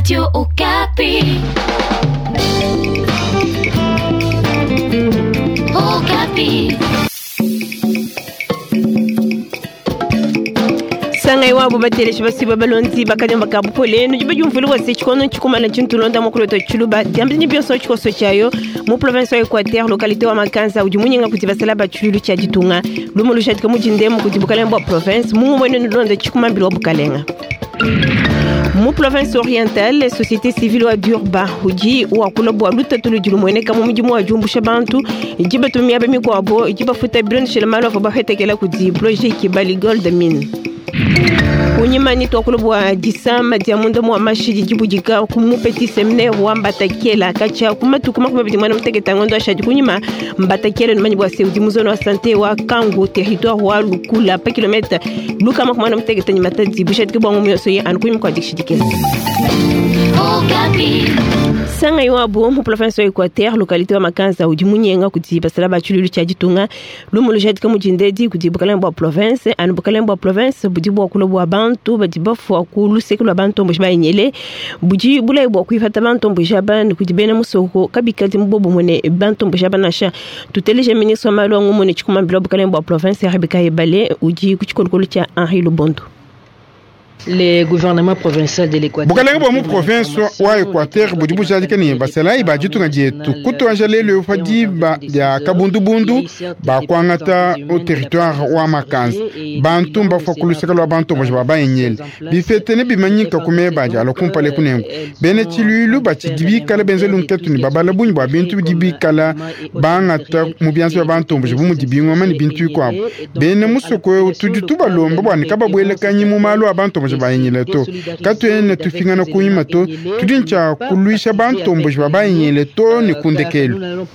Radio Okapi. Okapi. Sanga iwabo bateleshi basiba balonzi bakanyamba kabupole nujiba jumfulu wase chikono chikumana chintulonda mukuru to chuluba diambini byoso chikoso chayo mu province ya Equateur localité wa Makanza ujimunyenga kutibasala bachulu cha Ditunga lumulu shatika mujinde mu kutibukalembo province mu mwene nulonda chikumambilo bukalenga mu province orientale société civile wa Durba uji wa kulobwa lutatulu julumwene kama mujimu wa jumbusha bantu ijiba tumia bemi kwabo ijiba futa bilon shelemalo fa bahetekela kudi projet Kibali Gold Mine Unyimani tokulubwa disama diamundo mwa mashiji jibujika kumu petit séminaire wa Mbatakela kacha kumatu kuma kuma bitimwana mtegeta ngondo ashaji kunyima Mbatakela numanyi bwa seudi muzono wa santé wa Kango territoire wa Lukula pa kilomètre luka makumwana mtegeta nyimata dibusha tikibwa ngumyoso ye anukunyima kwa dikshidikela Sanga iwabu mu province ya Equateur localité wa Makanza ujimunyenga kutiba salaba chululu cha Ditunga lumulu jadika mujindedi kutibukalembo province anubukalembo province budibo kulobwa bantu badibafu akulu sekulu abantu mbushba inyele buji bulai bwa kuifata bantu mbujaba nikudibena musoko kabikati mbobo mwene bantu mbujaba nasha tuteleje ministre malo ngumone chikuma bilobukalembo province ya Habika Ebale uji kuchikolukolu cha Henri Lubondo. Le gouvernement provincial de l'Équateur. Bukalenga mu province wa Equateur budibu jalika ni basala iba jitunga jetu kuto anjale le fadi ba ya kabundu ba kwangata au territoire wa Makanza bantu mba fakulusekalo wa bantu mba ba enyel bi fetene bi manyika kumeba ja lo kumpale kunengo bene chilulu ba chidibi kala benzelu nketu ni babala bunyi ba bintu dibi kala bangata mu bianso ya bantu mba mu dibi ngoma ni bintu kwa bene musoko tujutu balomba bwani kababwele kanyi mu malo abantu bayinyeleto katwene tufingana kuyimato tudincha kuluisha bantu mbo bayinyeleto ni kundekelu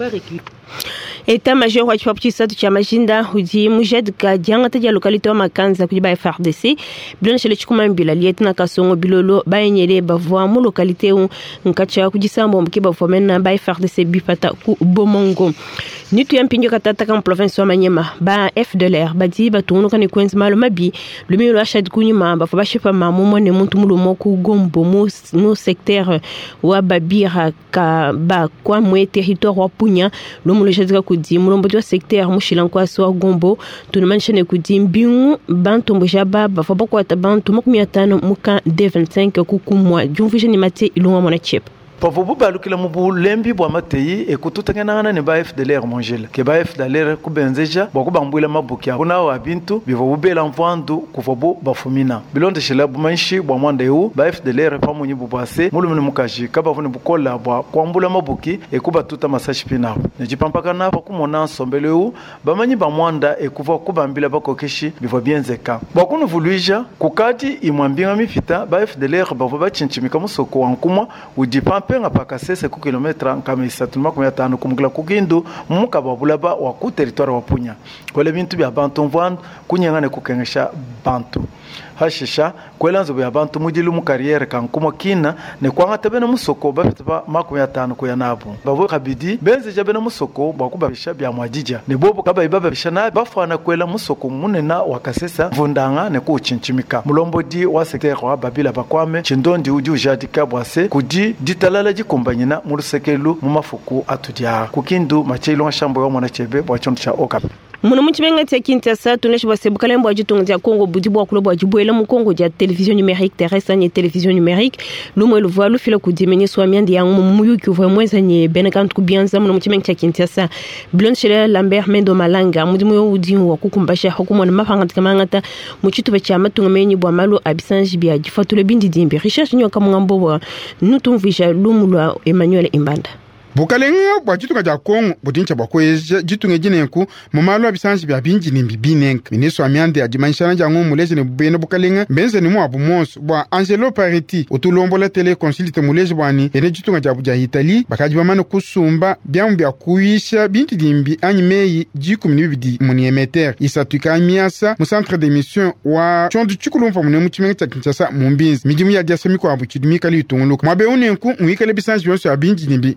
Eta major wa chipapchi satu cha majinda huji mujadika janga taja lokalite wa Makanza kujiba FRDC bilona shele chikuma mbila lietna kasongo bilolo bayenyele bavwa mu lokalite nkacha kujisambo mkiba fomena ba FRDC bipata ku Bomongo nitu ya mpinjo katata kam province wa Manyema ba FDLR badi batunu kani kwenzi malo mabi lumiro ashad kunyuma ba fabashipa mamumo ne muntu mulumo ku Gombo mu secteur wa Babira ka ba kwa mwe territoire wa Punya lumulo shadika kudi mulombo wa secteur mushilankwa so Gombo tunumanshane kudi mbingu bantu mbujaba ba fabako atabantu makumi 5 muka D25 kukumwa jumvishe ni mate ilunga mona chip Pavobu balukila mubu lembi bwa matei ekututangana ne ba FDLR mongela ke ba FDLR kubenzeja bwa kubambwila mabukia kuna wa bintu bivobu bela mvandu kuvobu bafumina bilonde shela bumanshi bwa mwanda yu ba FDLR pamunyi bubase mulumuni mukaji kaba vune bukola bwa kwambula mabuki ekuba tuta masashi pina ne jipampaka na pa kumona sombele yu bamanyi ba mwanda ekuva kubambila bakokeshi bivo bienzeka bwa kunu vuluija kukati imwambinga mifita ba FDLR bavo bachinchimika musoko wankumwa ujipa penga paka sese ku kilometra nkama isatuma ku 5 kumugila kugindu muka babulaba wa ku territoire wa Punya kwele bintu bya bantu mvandu kunyangane kukengesha bantu hashisha kwelanzo bya bantu mujilu mu carrière kankuma kina ne kwanga tabena musoko bafitaba makumi 5 ku yanabo babo kabidi benze jabena musoko bakubabisha bya mwajija ne bobo kaba ibaba bishana bafana kwela musoko munena wakasesa vundanga ne kuchinchimika mulombo di wa secteur wa Babila bakwame chindondi uju jadika bwase kudi ditalala jikumbanyina mu rusekelu mu mafuku atudya kukindu machelo shambo yo mwana chebe bwa chondo cha Okapi Muna mchibenga tia Kinshasa tuneshi wasebuka lembo ajitunga tia Kongo budibu wakulobo ajibuela mu Kongo dia télévision numérique terrestre ni télévision numérique lumo luvwa lufila kudimenye swamiandi ya muyuki uvwa mweza nye benekantu kubianza muna mchibenga tia Kinshasa Blon Shele Lambert Mendo Malanga mudimu yo udingu wa kukumbasha hukumu na mafangatika mangata muchitu vecha matunga menyi bwa malu abisanji bia jifatule bindi dimbi Richard Nyoka mungambo wa nutumvisha lumulwa Emmanuel Imbanda Bukalenga bwa jitunga ja Kongo budincha bwa kweje jitunga jinenku mumalo abisanji bya binji ni mbibinenka ministre amyande ajimanshana jangu muleje ne bubene bukalenga benze ni mwabu monso bwa Angelo Pariti otulombo la tele consulite muleje bwani ene jitunga ja buja Italy bakaji bamana kusumba byamu bya kuisha binti dimbi anyimeyi jiku minibidi muniemeter isatuka miasa mu centre d'émission wa chondu chikulumfa mune muchimenga cha Kinshasa mumbinzi mijimu ya diasemi kwa bukidimi kali itunguluka mwabe unenku muikale bisanji yonso abinji nimbi bihishishi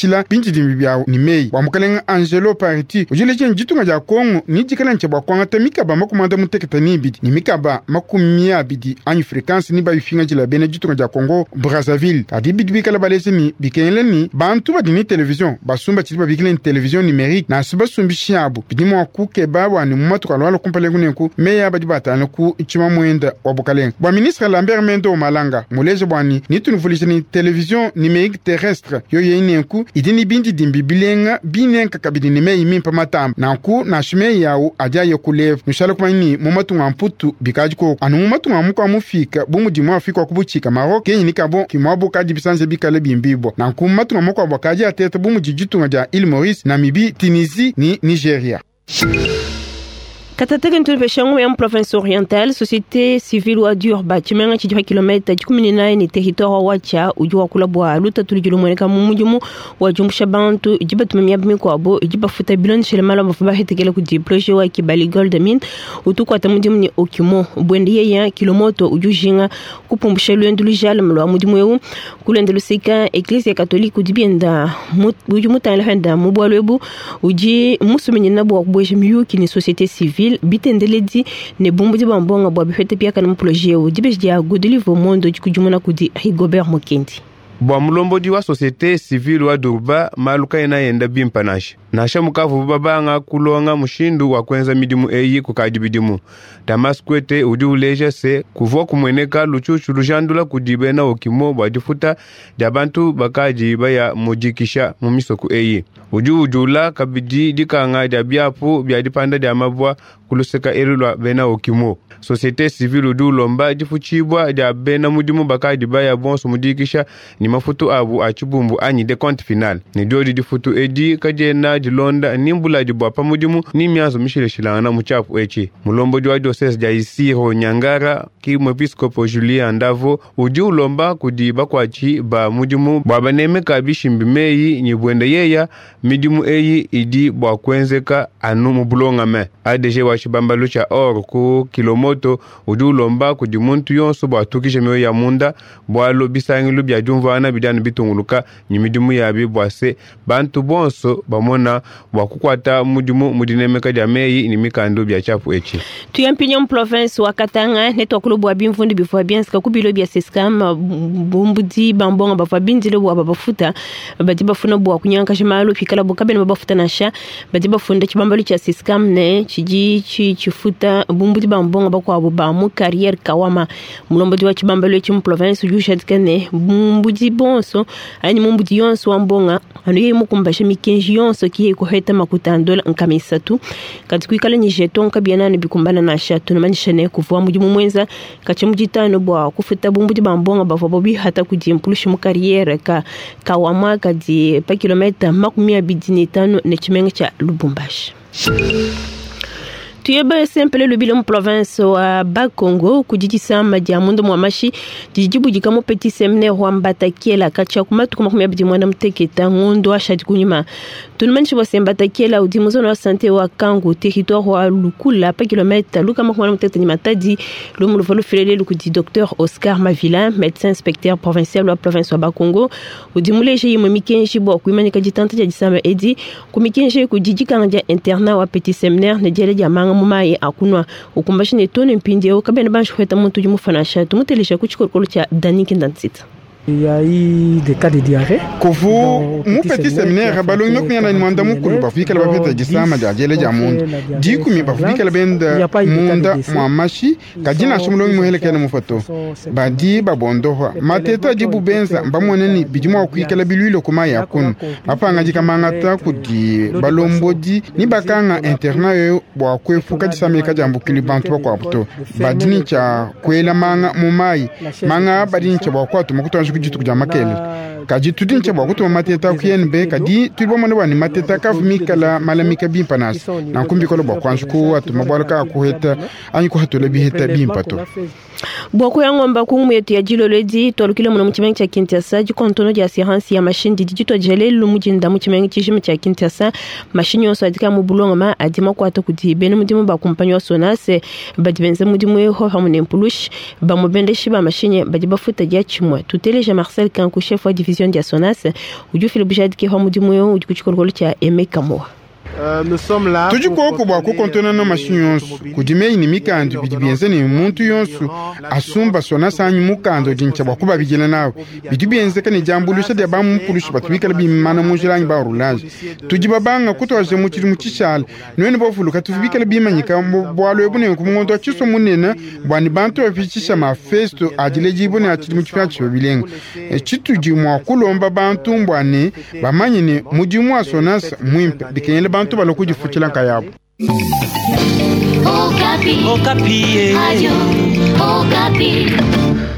chila binji dimbiya ni mei wa mukalenga Angelo Pariti ujile chen jitunga ja Kongo ni jikala ncheba kwanga tamikaba makumanda muteketa ni bidi ni mikaba makumia bidi anyi frekwensi ni ba yufinga jila bene jitunga ja Kongo Brazzaville adi bidi bikala balese ni bikenle ni bantu ba dini television basumba chiliba bikala ni television numérique na suba sumbi shiabu bidi mwa kuke baba ni mumatu kalwala kumpalengu nenku meya badi batana ku ichima mwenda wa bukalenga bwa ministre Lambert Mendo Malanga muleje bwani ni tunufulisha ni television numérique terrestre yo yenenku idini bindi dimbibilenga binenka kabidi ni mei mimpa matam na ku na shime yawo aja yokulev nushala kumani mumatu ngamputu bikajiko anu mumatu ngamuko amufika bumudi mwa afika kubuchika maro kenyi nikabo kimwabo kaji bisanze bikale bimbibo na ku mumatu ngamuko abakaji ateta bumudi jitunga ja Île Maurice Namibie Tunisie ni Nigeria. Katateka ntulpe shangu ya province orientale société civile wa Durba chimenga chijwa kilomita 18 ni territoire wacha ujua kulabwa luta tulijulu mweneka mumujumu wajumbusha bantu ijiba tumemia bimiko abo ijiba futa bilon shele malo bafuba hetekele kudi projet wa Kibali Gold Mine utuko atamudimu ni Okimo bwendiye ya kilomoto ujujinga kupumbusha luendulu jale mlo mudimu eu kulendelu sika eglise catholique udibienda ujumuta elhenda mubwalwebu uji musumini nabo akubweje miyuki ni société civile bitendeledi ne bumbu di bambonga bwa bifete pia kana projet u dibeje ya godelivo mondo jikujumuna kudi Rigobert Mokendi bwa mulombo di wa société civile wa Durba maluka ina yenda bimpanashi nasha mukavu babanga kulonga mushindu wa kwenza midimu eyi kukajibidimu Damaskwete udi uleja se kuvwa kumweneka luchuchu lujandula kudibe na Okimo bwa difuta jabantu bakajiba ya mujikisha mumisoku eyi ujula kabidi dikanga jabiapu bya dipanda dia mabwa kuluseka erilwa bena Okimo société civile udu lomba difuchibwa dia bena mudimu bakajiba ya bonso mudikisha ni mafutu abu achibumbu anyi de compte final ni jodi difutu edi kajena dilonda nimbula dibwa pamudimu ni miazo mishile shilana muchapu echi mulombo di diocese ja Isiro Nyangara ki mwepiskopo Julien Ndavo udi ulomba kudiba kwachi ba mudimu bwa banemeka bishimbimeyi nyibwende yeya midimu eyi idi bwa kwenzeka anu mubulonga me ADG wa chibambalu cha or ku kilomoto udi ulomba kudimuntu yonso bwa tukisha meyo ya munda bwa lo bisangilu bya jumvana bidana bitunguluka nyimidimu yabi bwase bantu bonso bamona bwa kukwata mudimu mudinemeka dia meyi ni mikando bya chapu echi tuyampinya province wa Katanga netokulu bwa bimfundi bifwa bienska kubilo bya seskam bumbudi bambonga bafwa bindile bwa bafuta bati bafuna bwa kunyanka shimalo fikala bukabene bafuta nasha bati bafunda chibambalo cha seskam ne chiji chifuta bumbudi bambonga bakwa ba mu carrière kawama mulombo wa chibambalo chi province yushatkane bumbudi bonso ani mumbudi yonso wambonga anu yemu kumbasha mikenji yonso kiye kuheta makutandola nkamisatu katikuikala ni jeton kabiana bikumbana na shatu na manishane kuvwa mujimu mwenza kache mujitano bwa kufuta bumbudi bambonga bafwa bobi hata kujimpulushi mu carrière kawama kadi pa kilomita 15 ne chimenga cha Lubumbashi tuyeba simple le bilan province wa Bakongo kujijisama dia mundo mwamashi jijibu jikamo petit séminaire wa Mbatakiela kacha kumatu kuma kumya bidimwana mteketa ngondo ashadi kunyuma tunmanshi wa Mbatakiela udimuzo na santé wa Kangu territoire wa Lukula pa kilomètre luka makuma mteketa ni matadi lumu lufalo filele lukudi docteur Oscar Mavila médecin inspecteur provincial wa province wa Bakongo udimuleje yimo mikenji bo kuimani kajitanta jisama edi kumikenje kujijika ngja internat wa petit séminaire ne jele jamanga mumaye akunwa ukumbashi ne tone mpindi yo kabene banshi kweta muntu jumufanasha tumutelesha kuchikorokolo cha Daniki Ndansita. Il y a eu des cas de diarrhée. Kofu mu petit séminaire balong nok nyana ni manda mukulu bafika la bafeta jisama jajele jamundu diku mi bafika la benda munda mwamashi kajina shumulong muheleke na mufato badi babondo mateta jibu benza mbamone bijimo okuikala bilwilo kuma yakun apanga jikamangata kudi balombodi ni bakanga internat yo bwa kwefuka jisame kajambu kilibantu bakwa buto badini cha kwela manga mumai manga badini cha bwa kwatu mukutanju kujitu kujamakele kajitu dinche bwa kutu mateta kuyenbe kadi tubo mwana wani mateta kafumika la malamika bimpanas na kumbi kolo bwa kwanshuku atu mabwalaka kuheta anyi kuhatole biheta bimpato bwako ya ngomba kungu yetu ya jiloledi tolukile muna mchimengi cha Kinshasa jikontono ya assurance ya machine dijito jele lumujinda mchimengi chishime cha Kinshasa machine yonso adika mubulonga ma adima kwa ata kudibene mudimu ba kumpanyo sonase badibenze mudimu yeho hamune mpulush ba mubende shiba machine badiba futa ya chimwa tutele Jean Marcel Kanku chef wa division dia Sonas uju fil bujad ki hamu dimuyo uju kuchikolgolo cha Emekamoa. Tuji koko bwa ko kontona na machine kudime inimika andu bidibienze ni muntu yonsu asumba Sonas anyu mukando jincha bwa kuba bigena nawo bidibienze kane jambulusha de ba mupulushi batubika bi mana mujiranyi ba roulage tuji babanga kutoje mukiri mukishal none bofuluka tubika bi manyika bwalo ebune kumondo chiso munena bwani bantu bafichisha ma festo ajileji bone akiri mukifachi bilenga chituji mwa kulomba bantu mbwane bamanyine mujimu wa Sonas mwimpe dikene bantu balokuji fuchila nkayabo. Okapi. Radio Okapi.